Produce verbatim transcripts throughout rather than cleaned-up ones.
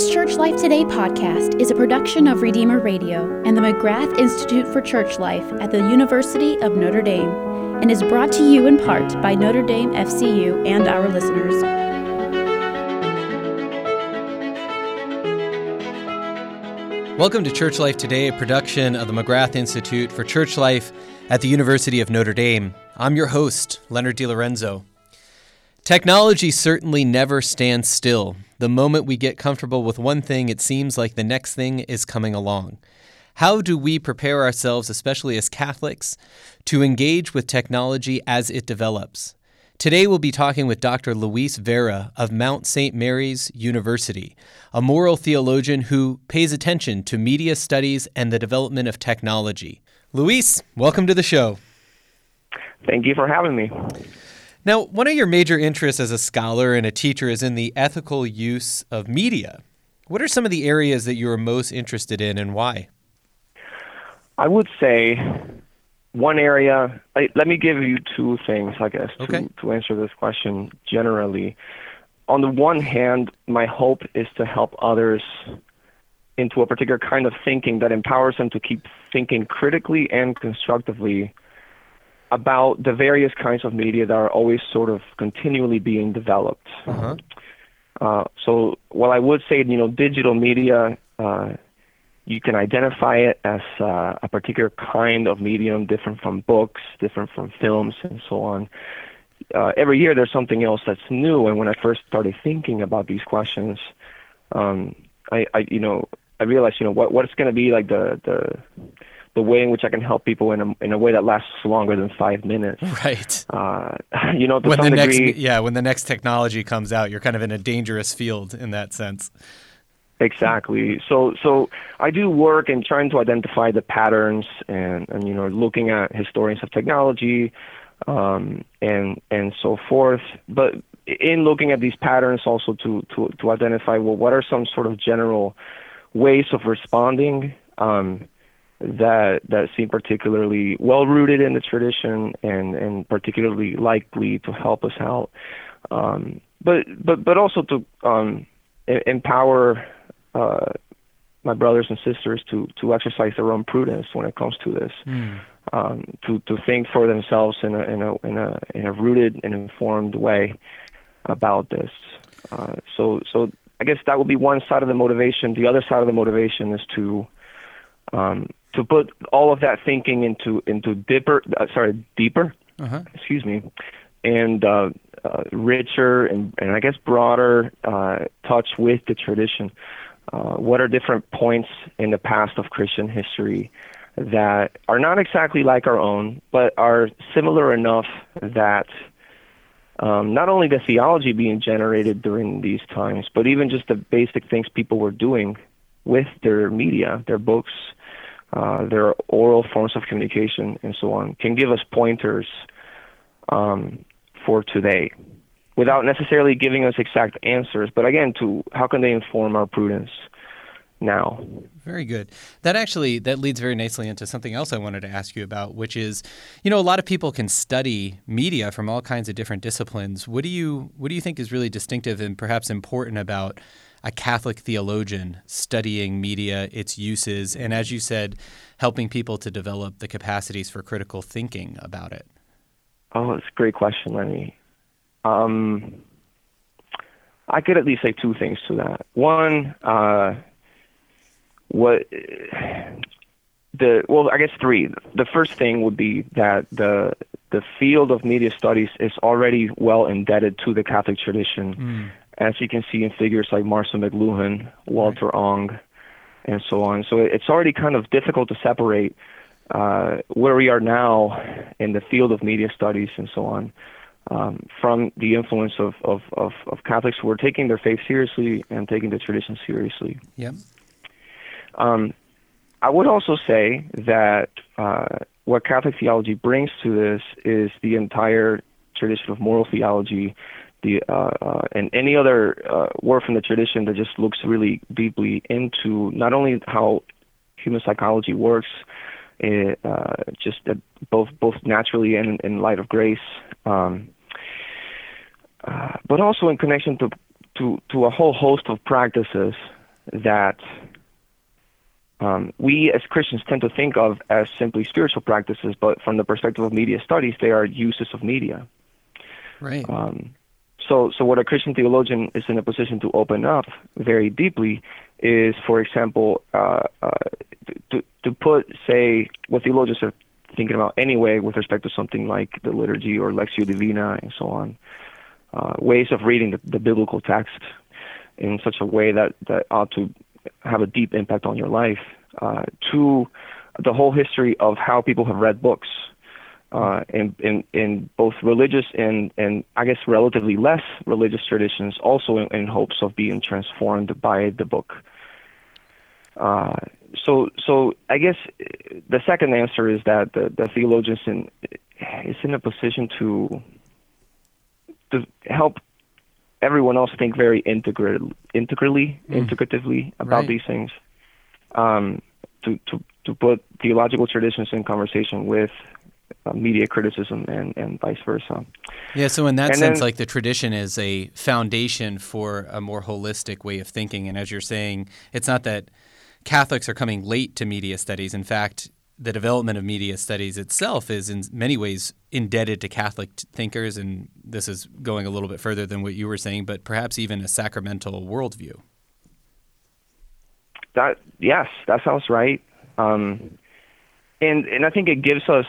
This Church Life Today podcast is a production of Redeemer Radio and the McGrath Institute for Church Life at the University of Notre Dame, and is brought to you in part by Notre Dame F C U and our listeners. Welcome to Church Life Today, a production of the McGrath Institute for Church Life at the University of Notre Dame. I'm your host, Leonard DiLorenzo. Technology certainly never stands still. The moment we get comfortable with one thing, it seems like the next thing is coming along. How do we prepare ourselves, especially as Catholics, to engage with technology as it develops? Today we'll be talking with Doctor Luis Vera of Mount Saint Mary's University, a moral theologian who pays attention to media studies and the development of technology. Luis, welcome to the show. Thank you for having me. Now, one of your major interests as a scholar and a teacher is in the ethical use of media. What are some of the areas that you are most interested in and why? I would say one area, I, let me give you two things, I guess, okay. to, to answer this question generally. On the one hand, my hope is to help others into a particular kind of thinking that empowers them to keep thinking critically and constructively about the various kinds of media that are always sort of continually being developed. Uh-huh. Uh, so while I would say, you know, digital media, uh, you can identify it as uh, a particular kind of medium, different from books, different from films, and so on. Uh, every year there's something else that's new, and when I first started thinking about these questions, um, I, I, you know, I realized, you know, what what's going to be like the the the way in which I can help people in a in a way that lasts longer than five minutes. Right. Uh, you know, to when some the degree, next yeah, when the next technology comes out, you're kind of in a dangerous field in that sense. Exactly. So so I do work in trying to identify the patterns and, and you know, looking at historians of technology um, and and so forth. But in looking at these patterns also to, to, to identify, well, what are some sort of general ways of responding um, that that seem particularly well-rooted in the tradition and, and particularly likely to help us out. Um, but, but, but also to um, empower uh, my brothers and sisters to, to exercise their own prudence when it comes to this, mm. um, to, to think for themselves in a, in a, in a, in a rooted and informed way about this. Uh, so, so I guess that would be one side of the motivation. The other side of the motivation is to um, to put all of that thinking into into deeper, uh, sorry, deeper, uh-huh. excuse me, and uh, uh, richer and, and I guess broader uh, touch with the tradition. Uh, what are different points in the past of Christian history that are not exactly like our own, but are similar enough that um, not only the theology being generated during these times, but even just the basic things people were doing with their media, their books, uh, their oral forms of communication, and so on, can give us pointers um, for today, without necessarily giving us exact answers. But again, to how can they inform our prudence now? Very good. That actually, that leads very nicely into something else I wanted to ask you about, which is, you know, a lot of people can study media from all kinds of different disciplines. What do you, what do you think is really distinctive and perhaps important about a Catholic theologian studying media, its uses, and as you said, helping people to develop the capacities for critical thinking about it? Oh, that's a great question, Lenny. Um, I could at least say two things to that. One, uh, what the well, I guess three. The first thing would be that the the field of media studies is already well indebted to the Catholic tradition, mm. as you can see in figures like Marshall McLuhan, Walter right. Ong, and so on. So it's already kind of difficult to separate uh, where we are now in the field of media studies and so on. Um, from the influence of, of, of, of Catholics who are taking their faith seriously and taking the tradition seriously. Yep. Um, I would also say that uh, what Catholic theology brings to this is the entire tradition of moral theology, the uh, uh, and any other uh, work from the tradition that just looks really deeply into not only how human psychology works, uh, uh, just uh, both both naturally and in light of grace, um, uh, but also in connection to, to, to a whole host of practices that um, we as Christians tend to think of as simply spiritual practices, but from the perspective of media studies, they are uses of media. Right. Um, so, so what a Christian theologian is in a position to open up very deeply is, for example, uh, uh, to, to put, say, what theologians are thinking about anyway with respect to something like the liturgy or Lectio Divina and so on, uh, ways of reading the, the biblical text in such a way that, that ought to have a deep impact on your life, uh, to the whole history of how people have read books uh, in, in, in both religious and, and I guess relatively less religious traditions, also in, in hopes of being transformed by the book. Uh, so, so I guess the second answer is that the, the theologian in, is in a position to to help everyone else think very integral, integrally, mm. integratively about right. these things. Um, to, to to put theological traditions in conversation with uh, media criticism and, and vice versa. Yeah, so in that and sense, then, like the tradition is a foundation for a more holistic way of thinking. And as you're saying, it's not that Catholics are coming late to media studies. In fact, the development of media studies itself is in many ways indebted to Catholic thinkers, and this is going a little bit further than what you were saying, but perhaps even a sacramental worldview. That yes, that sounds right. Um, and and I think it gives us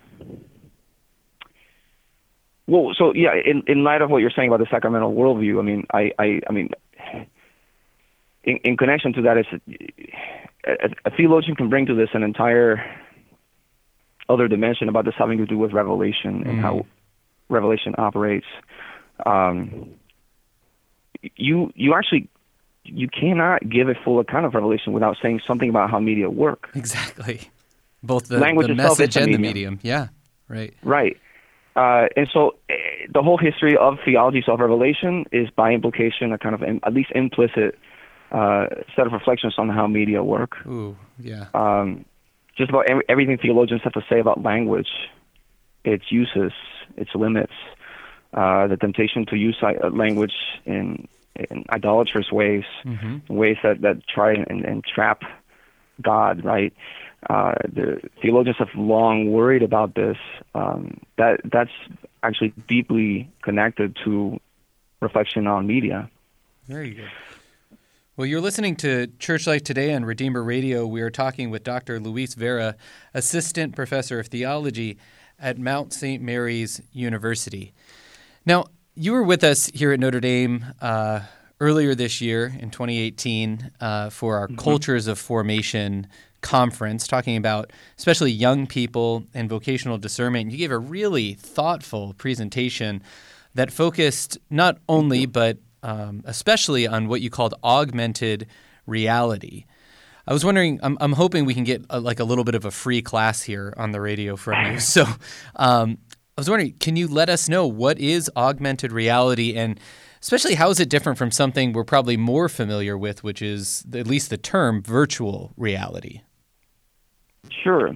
well. So yeah, in, in light of what you're saying about the sacramental worldview, I mean, I I, I mean, in, in connection to that, is a, a theologian can bring to this an entire other dimension about this having to do with revelation and mm. how revelation operates. Um, you you actually. You cannot give a full account of Revelation without saying something about how media work. Exactly. Both the, Language the itself message is a and the medium. medium. Yeah, right. Right. Uh, and so uh, the whole history of theology of Revelation is by implication a kind of in, at least implicit uh, set of reflections on how media work. Ooh, yeah. Um, just about every, everything theologians have to say about language, its uses, its limits, uh, the temptation to use language in in idolatrous ways, mm-hmm. ways that, that try and, and trap God, right? Uh, the theologians have long worried about this. Um, that that's actually deeply connected to reflection on media. Very good. Well, you're listening to Church Life Today on Redeemer Radio. We are talking with Doctor Luis Vera, Assistant Professor of Theology at Mount Saint Mary's University. Now, you were with us here at Notre Dame uh, earlier this year in twenty eighteen uh, for our mm-hmm. Cultures of Formation conference, talking about especially young people and vocational discernment. You gave a really thoughtful presentation that focused not only but um, especially on what you called augmented reality. I was wondering, I'm, I'm hoping we can get a, like a little bit of a free class here on the radio from you. So um, I was wondering, can you let us know what is augmented reality, and especially how is it different from something we're probably more familiar with, which is at least the term virtual reality? Sure.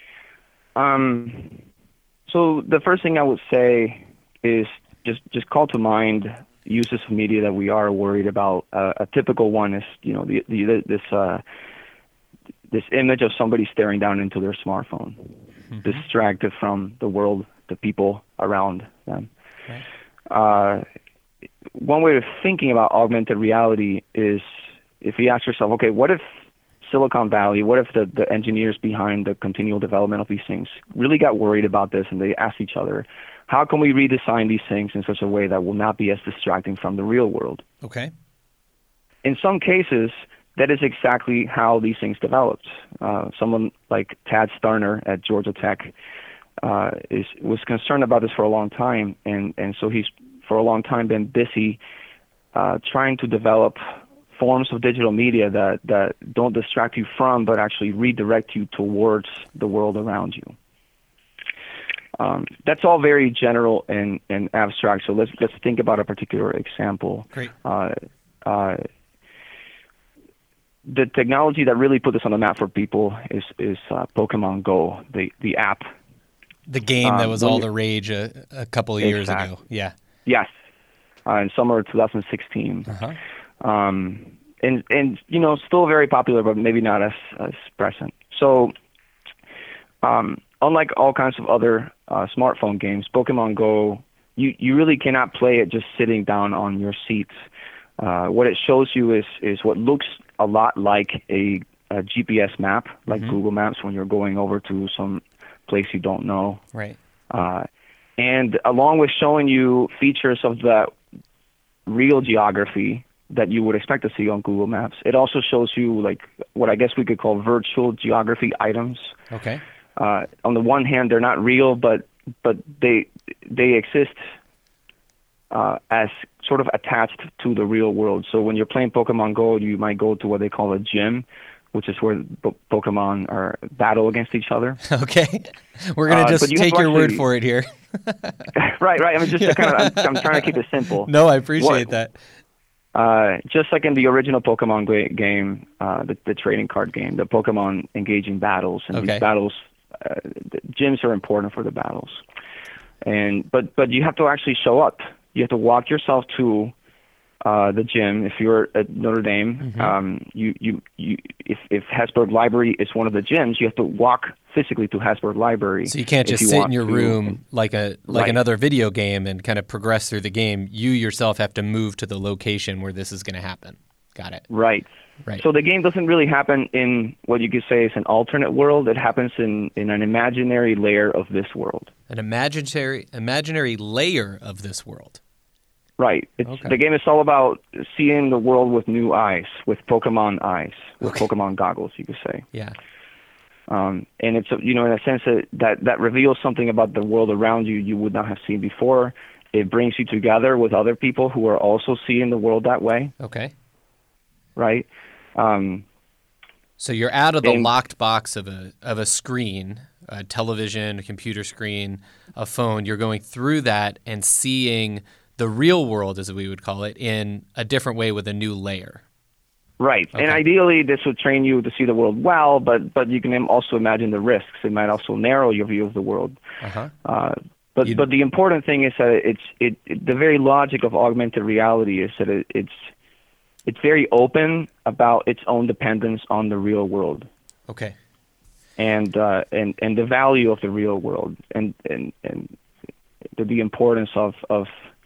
Um, so the first thing I would say is just, just call to mind uses of media that we are worried about. Uh, a typical one is, you know, the, the, this uh, this image of somebody staring down into their smartphone, mm-hmm. distracted from the world, the people around them. Okay. Uh, one way of thinking about augmented reality is if you ask yourself, okay, what if Silicon Valley, what if the, the engineers behind the continual development of these things really got worried about this, and they asked each other, how can we redesign these things in such a way that will not be as distracting from the real world? Okay. In some cases, that is exactly how these things developed. Uh, someone like Tad Starner at Georgia Tech uh, is was concerned about this for a long time, and, and so he's for a long time been busy uh, trying to develop forms of digital media that, that don't distract you from, but actually redirect you towards the world around you. Um, that's all very general and, and abstract. So let's let's think about a particular example. Great. Uh, uh, the technology that really put this on the map for people is is uh, Pokemon Go, the the app. The game um, that was all the rage a, a couple of years exactly. ago. Yeah. Yes, uh, in summer of twenty sixteen. Uh-huh. Um, and and you know, still very popular, but maybe not as as present. So, um, unlike all kinds of other uh, smartphone games, Pokemon Go, you you really cannot play it just sitting down on your seats. Uh, what it shows you is is what looks a lot like a, a G P S map, like mm-hmm. Google Maps when you're going over to some place you don't know. Right. Uh, and along with showing you features of the real geography that you would expect to see on Google Maps, it also shows you like what I guess we could call virtual geography items. Okay. Uh, on the one hand, they're not real, but but they they exist uh, as sort of attached to the real world. So when you're playing Pokemon Go, you might go to what they call a gym, which is where po- Pokemon are battle against each other. Okay, we're gonna just uh, you take your actually, word for it here. right, right. I mean, just to kind of, I'm, I'm trying to keep it simple. No, I appreciate what, that. Uh, just like in the original Pokemon game, uh, the, the trading card game, the Pokemon engage in battles, and okay. these battles, uh, the gyms are important for the battles. And but but you have to actually show up. You have to walk yourself to uh, the gym. If you're at Notre Dame, mm-hmm. um, you, you, you if, if Hasburg Library is one of the gyms, you have to walk physically to Hasburg Library. So you can't just you sit in your to, room like a like right. another video game and kind of progress through the game. You yourself have to move to the location where this is going to happen. Got it. Right. Right. So the game doesn't really happen in what you could say is an alternate world. It happens in, in an imaginary layer of this world. An imaginary imaginary layer of this world. Right. It's, okay. The game is all about seeing the world with new eyes, with Pokemon eyes, with okay. Pokemon goggles, you could say. Yeah. Um, and it's, you know, in a sense that, that that reveals something about the world around you you would not have seen before. It brings you together with other people who are also seeing the world that way. Okay. Right. Um, so you're out of the and, locked box of a of a screen, a television, a computer screen, a phone. You're going through that and seeing the real world, as we would call it, in a different way with a new layer. Right. Okay. And ideally, this would train you to see the world well, but but you can also imagine the risks. It might also narrow your view of the world. Uh-huh. Uh, but you, but the important thing is that it's it, it the very logic of augmented reality is that it, it's it's very open about its own dependence on the real world. Okay. And uh, and and the value of the real world, and and and the, the importance of of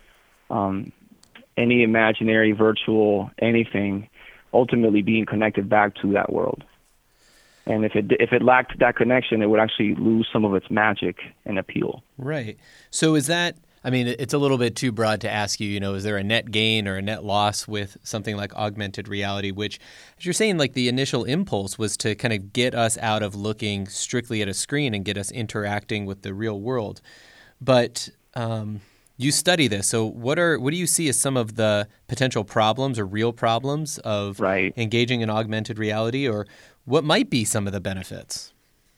um, any imaginary, virtual, anything, ultimately being connected back to that world. And if it if it lacked that connection, it would actually lose some of its magic and appeal. Right. So is that, I mean, it's a little bit too broad to ask you, you know, is there a net gain or a net loss with something like augmented reality, which, as you're saying, like the initial impulse was to kind of get us out of looking strictly at a screen and get us interacting with the real world. But um, you study this. So what are what do you see as some of the potential problems or real problems of right. engaging in augmented reality, or what might be some of the benefits?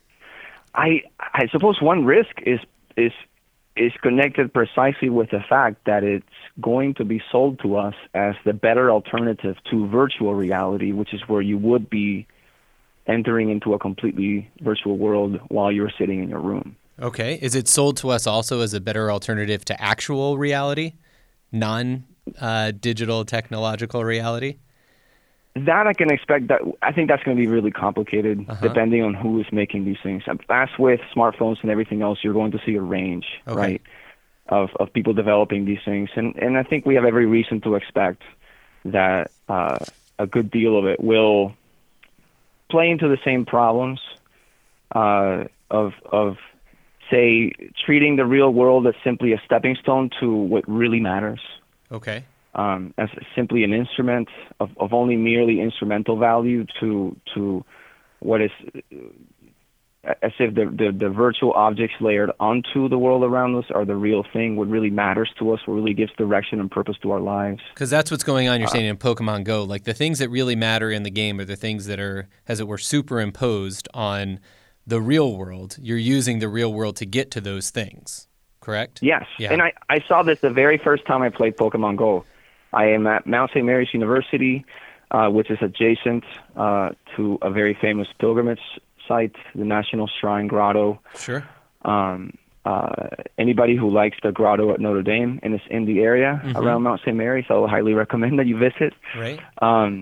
I I suppose one risk is is is connected precisely with the fact that it's going to be sold to us as the better alternative to virtual reality, which is where you would be entering into a completely virtual world while you're sitting in your room. Okay. Is it sold to us also as a better alternative to actual reality, non-digital uh, technological reality? That I can expect. That I think that's going to be really complicated, uh-huh. depending on who is making these things. As with smartphones and everything else, you're going to see a range, okay. right, of of people developing these things, and and I think we have every reason to expect that uh, a good deal of it will play into the same problems uh, of of say treating the real world as simply a stepping stone to what really matters. Okay. Um, as simply an instrument of, of only merely instrumental value to to what is uh, as if the, the, the virtual objects layered onto the world around us are the real thing, what really matters to us, what really gives direction and purpose to our lives. Because that's what's going on, you're uh, saying, in Pokemon Go. Like the things that really matter in the game are the things that are, as it were, superimposed on the real world. You're using the real world to get to those things, correct? Yes. Yeah. And I, I saw this the very first time I played Pokemon Go. I am at Mount Saint Mary's University, uh, which is adjacent uh, to a very famous pilgrimage site, the National Shrine Grotto. Sure. Um, uh, anybody who likes the grotto at Notre Dame and is in the area mm-hmm. around Mount Saint Mary's, I will highly recommend that you visit. Right. Um,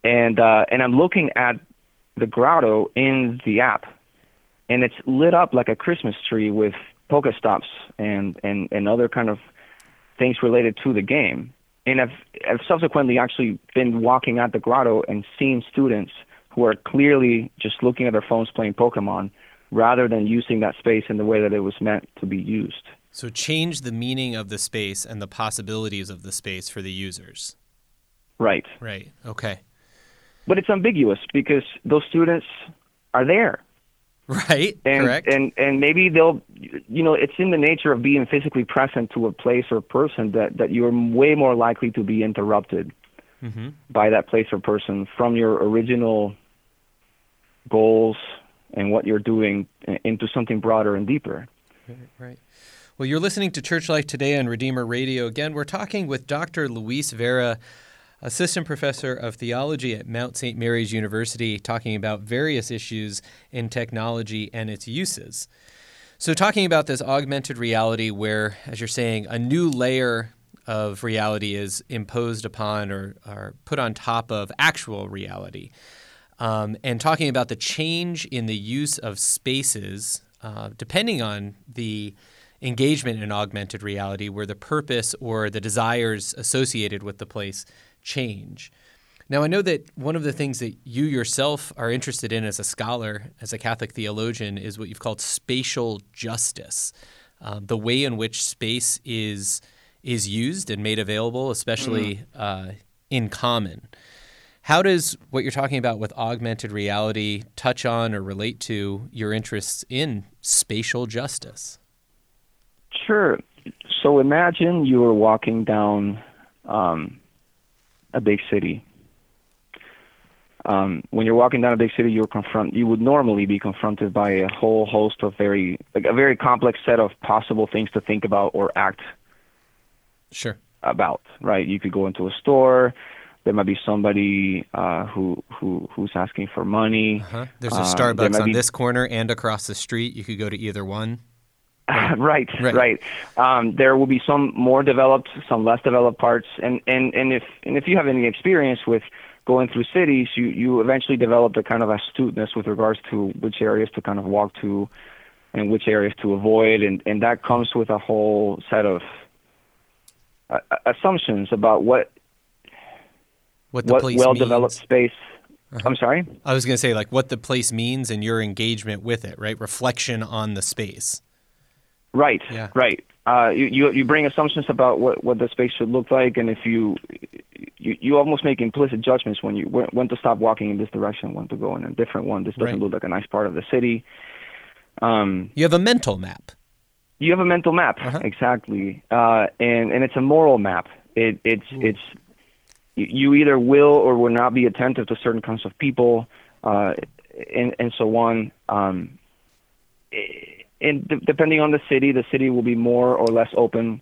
and uh, and I'm looking at the grotto in the app, and it's lit up like a Christmas tree with Pokestops and, and, and other kind of things related to the game. And I've, I've subsequently actually been walking at the grotto and seen students who are clearly just looking at their phones playing Pokemon rather than using that space in the way that it was meant to be used. So change the meaning of the space and the possibilities of the space for the users. Right. Right. Okay. But it's ambiguous because those students are there. Right. And, Correct. And and maybe they'll, you know, it's in the nature of being physically present to a place or person that, that you're way more likely to be interrupted mm-hmm. by that place or person from your original goals and what you're doing into something broader and deeper. Right. Right. Well, you're listening to Church Life Today on Redeemer Radio. Again, we're talking with Doctor Luis Vera, Assistant Professor of Theology at Mount Saint Mary's University, talking about various issues in technology and its uses. So talking about this augmented reality where, as you're saying, a new layer of reality is imposed upon or, or put on top of actual reality, um, and talking about the change in the use of spaces uh, depending on the engagement in augmented reality where the purpose or the desires associated with the place change. Now, I know that one of the things that you yourself are interested in as a scholar, as a Catholic theologian, is what you've called spatial justice, uh, the way in which space is is used and made available, especially mm. uh, in common. How does what you're talking about with augmented reality touch on or relate to your interests in spatial justice? Sure. So imagine you were walking down um, a big city. Um, when you're walking down a big city, you're confront. You would normally be confronted by a whole host of very, like a very complex set of possible things to think about or act. Sure. About, right? You could go into a store. There might be somebody uh, who who who's asking for money. Uh-huh. There's a Starbucks um, on be... this corner and across the street. You could go to either one. Right, right. right. right. Um, there will be some more developed, some less developed parts, and, and, and if and if you have any experience with going through cities, you, you eventually develop a kind of astuteness with regards to which areas to kind of walk to and which areas to avoid, and, and that comes with a whole set of uh, assumptions about what what, the what place well-developed means. space. Uh-huh. I'm sorry? I was going to say, like, what the place means and your engagement with it, right? Reflection on the space. Right, yeah. right. Uh, you, you you bring assumptions about what, what the space should look like, and if you, you you almost make implicit judgments when you when, when to stop walking in this direction, when to go in a different one. This doesn't right. look like a nice part of the city. Um, you have a mental map. You have a mental map, uh-huh. exactly, uh, and and it's a moral map. It it's Ooh. it's you either will or will not be attentive to certain kinds of people, uh, and and so on. Um, it, And d- depending on the city, the city will be more or less open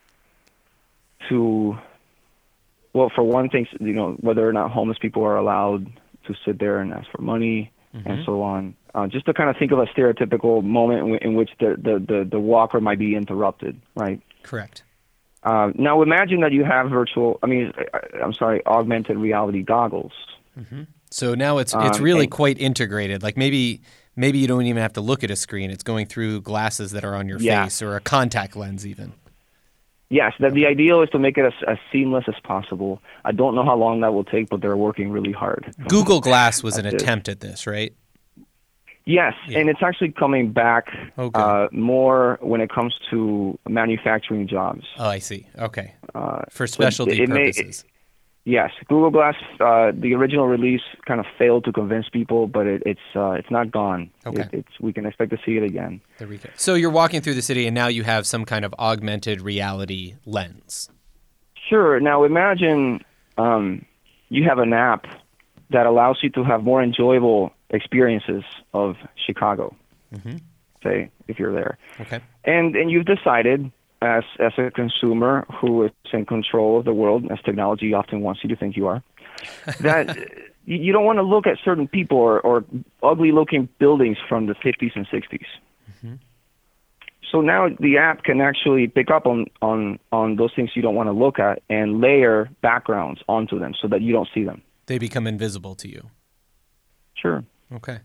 to, well, for one thing, you know, whether or not homeless people are allowed to sit there and ask for money mm-hmm. and so on. Uh, just to kind of think of a stereotypical moment in, w- in which the, the, the, the walker might be interrupted, right? Correct. Uh, now imagine that you have virtual, I mean, I'm sorry, augmented reality goggles. Mm-hmm. So now it's it's um, really and, quite integrated. Like maybe maybe you don't even have to look at a screen. It's going through glasses that are on your yeah. face or a contact lens even. Yes, the, the ideal is to make it as, as seamless as possible. I don't know how long that will take, but they're working really hard. Google Glass was an attempt at this, right? Yes, yeah. and it's actually coming back okay. uh, more when it comes to manufacturing jobs. Oh, I see. Okay. Uh, For specialty it, it purposes. May, it, yes, Google Glass, uh, the original release kind of failed to convince people, but it, it's uh, it's not gone. Okay. It, it's we can expect to see it again. There we go. So you're walking through the city, and now you have some kind of augmented reality lens. Sure. Now imagine um, you have an app that allows you to have more enjoyable experiences of Chicago, mm-hmm. say, if you're there. Okay. And and you've decided, as as a consumer who is in control of the world, as technology often wants you to think you are, that you don't want to look at certain people or, or ugly-looking buildings from the fifties and sixties. Mm-hmm. So now the app can actually pick up on, on, on those things you don't want to look at and layer backgrounds onto them so that you don't see them. They become invisible to you. Sure. Okay.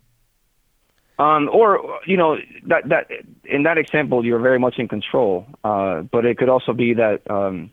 Um, or, you know, that, that in that example, you're very much in control. Uh, but it could also be that um,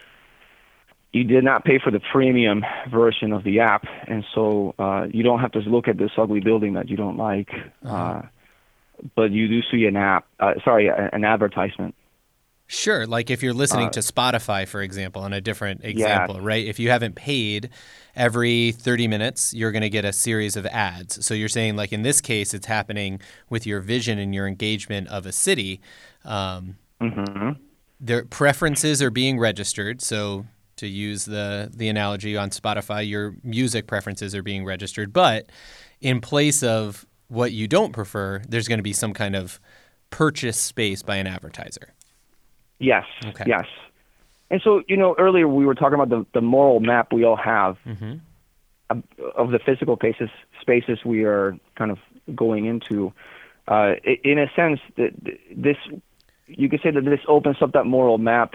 you did not pay for the premium version of the app, and so uh, you don't have to look at this ugly building that you don't like. Uh-huh. Uh, but you do see an app, uh, sorry, an advertisement. Sure, like if you're listening uh, to Spotify, for example, on a different example, yes. right? If you haven't paid, every thirty minutes, you're going to get a series of ads. So you're saying, like in this case, it's happening with your vision and your engagement of a city. Um, mm-hmm. Their preferences are being registered. So to use the, the analogy on Spotify, your music preferences are being registered. But in place of what you don't prefer, there's going to be some kind of purchase space by an advertiser. Yes, okay. yes. And so, you know, earlier we were talking about the, the moral map we all have mm-hmm. of, of the physical spaces, spaces we are kind of going into. Uh, in a sense, this you could say that this opens up that moral map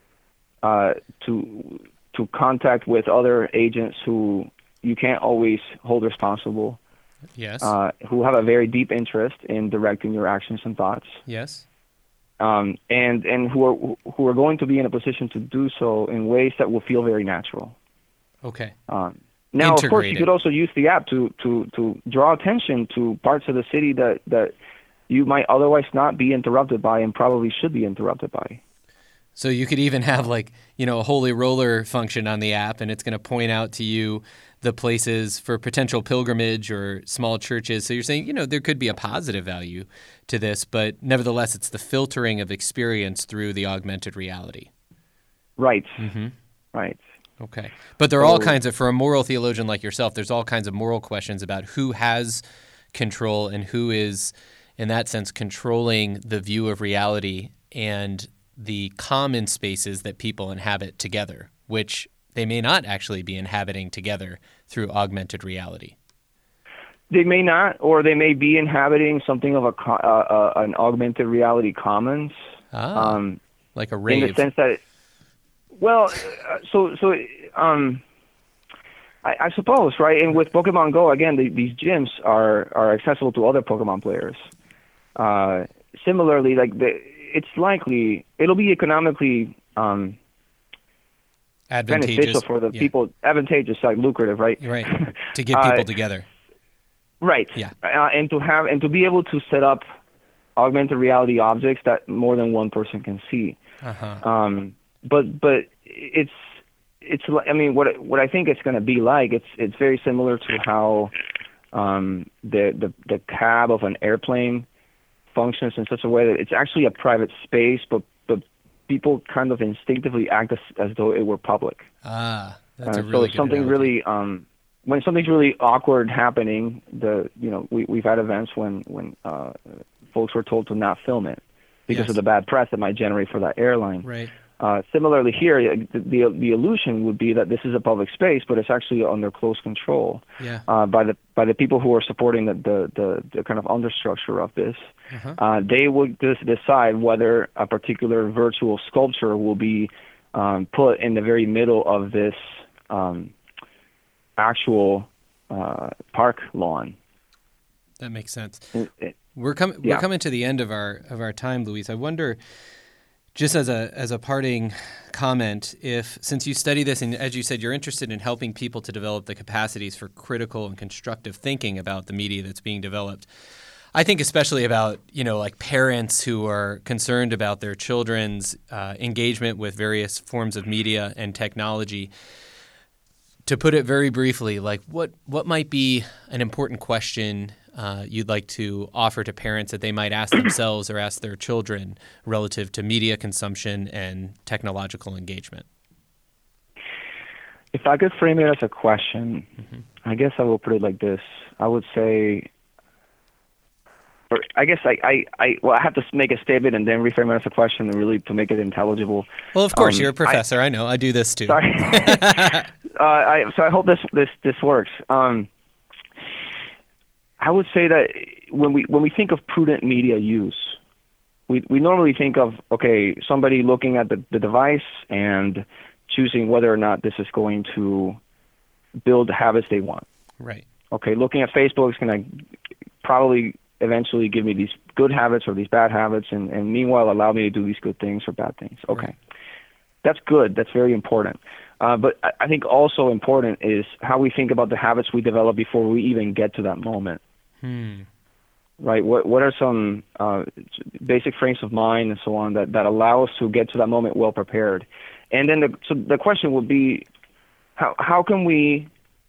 uh, to to contact with other agents who you can't always hold responsible. Yes. Uh, who have a very deep interest in directing your actions and thoughts. Yes. Um, and and who are who are going to be in a position to do so in ways that will feel very natural. Okay. Um, now, of course, you could also use the app to, to, to draw attention to parts of the city that, that you might otherwise not be interrupted by and probably should be interrupted by. So you could even have like, you know, a holy roller function on the app, and it's going to point out to you the places for potential pilgrimage or small churches. So you're saying, you know, there could be a positive value to this, but nevertheless, it's the filtering of experience through the augmented reality. Right. Mm-hmm. Right. Okay. But there are all kinds of, for a moral theologian like yourself, there's all kinds of moral questions about who has control and who is, in that sense, controlling the view of reality and the common spaces that people inhabit together, which they may not actually be inhabiting together through augmented reality. They may not, or they may be inhabiting something of a uh, uh, an augmented reality commons. Ah, um, like a rave. In the sense that, well, uh, so so um, I, I suppose, right? And with Pokemon Go, again, the, these gyms are are accessible to other Pokemon players. Uh, similarly, like the, it's likely it'll be economically um, beneficial for the yeah. people, advantageous, like lucrative, right? Right. To get people uh, together. Right. Yeah. Uh, and to have and to be able to set up augmented reality objects that more than one person can see. Uh-huh. Um, but but it's it's I mean what what I think it's going to be like it's it's very similar to how um, the the the cab of an airplane functions in such a way that it's actually a private space, but but people kind of instinctively act as, as though it were public. Ah, that's uh, a really so if something analogy. really um, when something's really awkward happening, the you know we we've had events when when uh, folks were told to not film it because yes. of the bad press it might generate for that airline. Right. Uh, similarly here, the, the the illusion would be that this is a public space, but it's actually under close control yeah. uh, by the by the people who are supporting the the, the, the kind of understructure of this. Uh-huh. Uh, they would just decide whether a particular virtual sculpture will be um, put in the very middle of this um, actual uh, park lawn. That makes sense. It, it, we're coming yeah. we're coming to the end of our of our time, Luis. I wonder, just as a as a parting comment, if since you study this and as you said, you're interested in helping people to develop the capacities for critical and constructive thinking about the media that's being developed. I think especially about, you know, like parents who are concerned about their children's uh, engagement with various forms of media and technology. To put it very briefly, like what, what might be an important question uh, you'd like to offer to parents that they might ask themselves or ask their children relative to media consumption and technological engagement? If I could frame it as a question, mm-hmm. I guess I will put it like this. I would say, or I guess I, I, I, well, I have to make a statement and then reframe it as a question and really to make it intelligible. Well, of course, um, you're a professor. I, I know. I do this too. Sorry. uh, I, so I hope this this this works. Um, I would say that when we when we think of prudent media use, we we normally think of okay, somebody looking at the, the device and choosing whether or not this is going to build the habits they want. Right. Okay, looking at Facebook is going to probably eventually give me these good habits or these bad habits, and, and meanwhile allow me to do these good things or bad things. Okay, right. That's good. That's very important. Uh, but I, I think also important is how we think about the habits we develop before we even get to that moment. Hmm. Right? What what are some uh, basic frames of mind and so on that, that allow us to get to that moment well prepared? And then the so the question would be, how how can we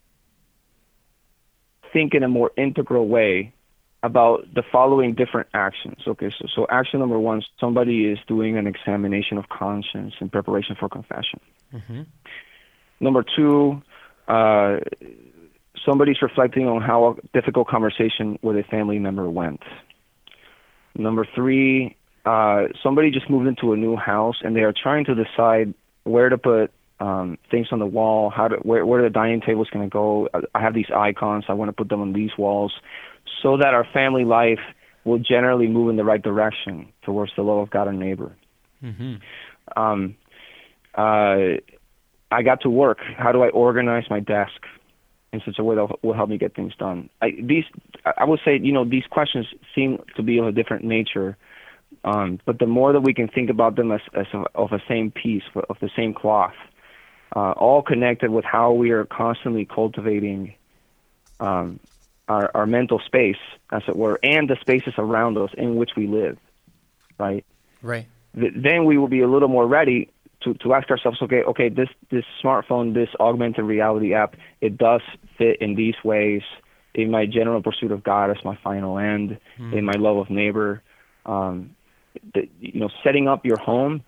think in a more integral way about the following different actions? Okay, so so action number one: somebody is doing an examination of conscience in preparation for confession. Mm-hmm. Number two. Uh, Somebody's reflecting on how a difficult conversation with a family member went. Number three, uh, somebody just moved into a new house and they are trying to decide where to put um, things on the wall, how to where, where the dining table is going to go. I have these icons. I want to put them on these walls so that our family life will generally move in the right direction towards the love of God and neighbor. Mm-hmm. Um, uh, I got to work. How do I organize my desk in such a way that will help me get things done? I, these, I would say, you know, these questions seem to be of a different nature, um, but the more that we can think about them as, as a, of the same piece, of the same cloth, uh, all connected with how we are constantly cultivating um, our, our mental space, as it were, and the spaces around us in which we live, right? Right. Th- then we will be a little more ready To, to ask ourselves, okay, okay, this, this smartphone, this augmented reality app, it does fit in these ways in my general pursuit of God as my final end, mm. in my love of neighbor. Um, the, you know, setting up your home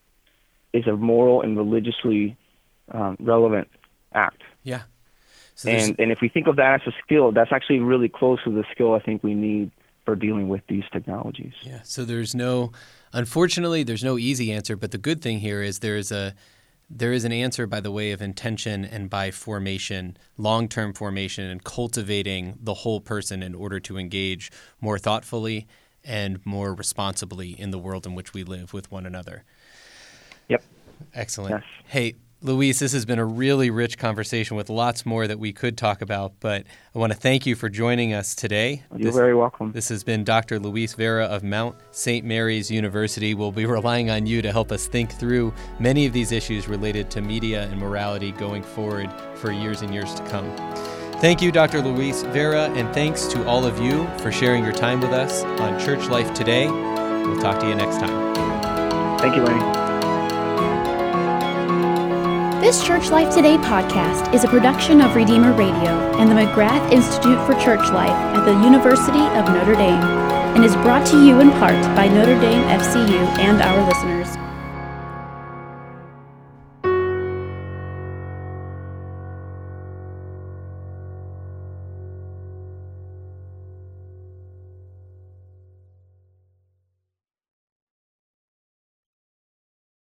is a moral and religiously um, relevant act. Yeah. So and and if we think of that as a skill, that's actually really close to the skill I think we need for dealing with these technologies. Yeah. So there's no, unfortunately, there's no easy answer. But the good thing here is there is a, there is an answer by the way of intention and by formation, long-term formation, and cultivating the whole person in order to engage more thoughtfully and more responsibly in the world in which we live with one another. Yep. Excellent. Yes. Hey, Luis, this has been a really rich conversation with lots more that we could talk about, but I want to thank you for joining us today. You're this, very welcome. This has been Doctor Luis Vera of Mount Saint Mary's University. We'll be relying on you to help us think through many of these issues related to media and morality going forward for years and years to come. Thank you, Doctor Luis Vera, and thanks to all of you for sharing your time with us on Church Life Today. We'll talk to you next time. Thank you, Lenny. This Church Life Today podcast is a production of Redeemer Radio and the McGrath Institute for Church Life at the University of Notre Dame and is brought to you in part by Notre Dame F C U and our listeners.